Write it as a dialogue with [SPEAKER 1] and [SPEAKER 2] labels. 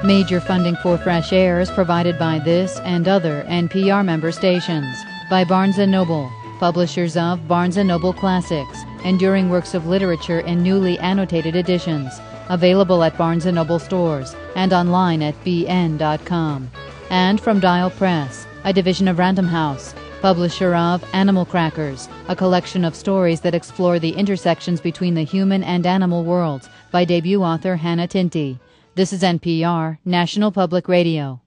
[SPEAKER 1] Major funding for Fresh Air is provided by this and other NPR member stations. By Barnes & Noble, publishers of Barnes & Noble Classics, enduring works of literature in newly annotated editions. Available at Barnes & Noble stores and online at bn.com. And from Dial Press, a division of Random House, publisher of Animal Crackers, a collection of stories that explore the intersections between the human and animal worlds by debut author Hannah Tinty. This is NPR, National Public Radio.